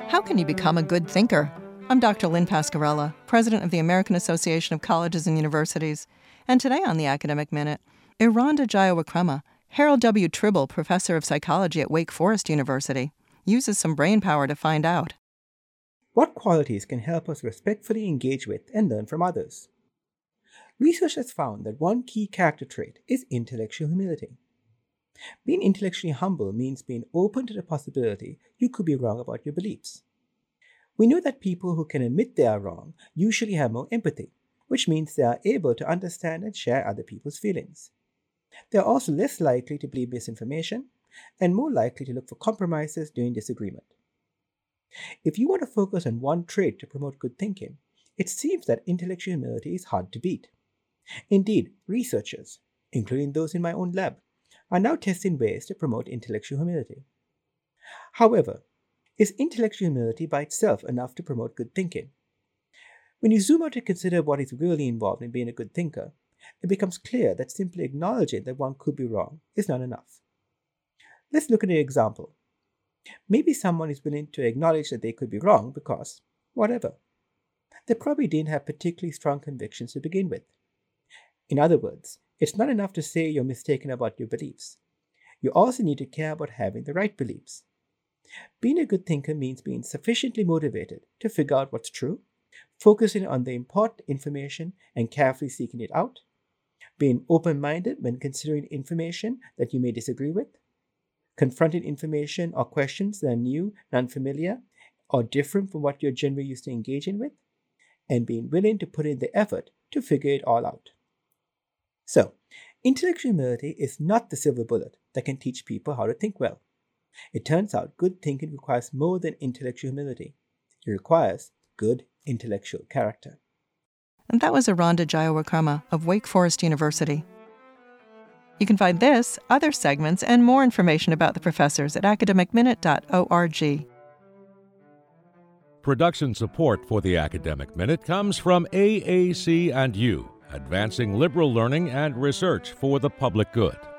How can you become a good thinker? I'm Dr. Lynn Pascarella, president of the American Association of Colleges and Universities. And today on the Academic Minute, Iranda Jayawikrama, Harold W. Tribble, professor of psychology at Wake Forest University, uses some brain power to find out. What qualities can help us respectfully engage with and learn from others? Research has found that one key character trait is intellectual humility. Being intellectually humble means being open to the possibility you could be wrong about your beliefs. We know that people who can admit they are wrong usually have more empathy, which means they are able to understand and share other people's feelings. They are also less likely to believe misinformation and more likely to look for compromises during disagreement. If you want to focus on one trait to promote good thinking, it seems that intellectual humility is hard to beat. Indeed, researchers, including those in my own lab, are now testing ways to promote intellectual humility. However, is intellectual humility by itself enough to promote good thinking? When you zoom out to consider what is really involved in being a good thinker, it becomes clear that simply acknowledging that one could be wrong is not enough. Let's look at an example. Maybe someone is willing to acknowledge that they could be wrong because, whatever. They probably didn't have particularly strong convictions to begin with. In other words, it's not enough to say you're mistaken about your beliefs. You also need to care about having the right beliefs. Being a good thinker means being sufficiently motivated to figure out what's true, focusing on the important information and carefully seeking it out, being open-minded when considering information that you may disagree with, confronting information or questions that are new, non-familiar, or different from what you're generally used to engaging with, and being willing to put in the effort to figure it all out. So, intellectual humility is not the silver bullet that can teach people how to think well. It turns out good thinking requires more than intellectual humility. It requires good intellectual character. And that was Iranda Jayawikrama of Wake Forest University. You can find this, other segments, and more information about the professors at academicminute.org. Production support for the Academic Minute comes from AAC&U, advancing liberal learning and research for the public good.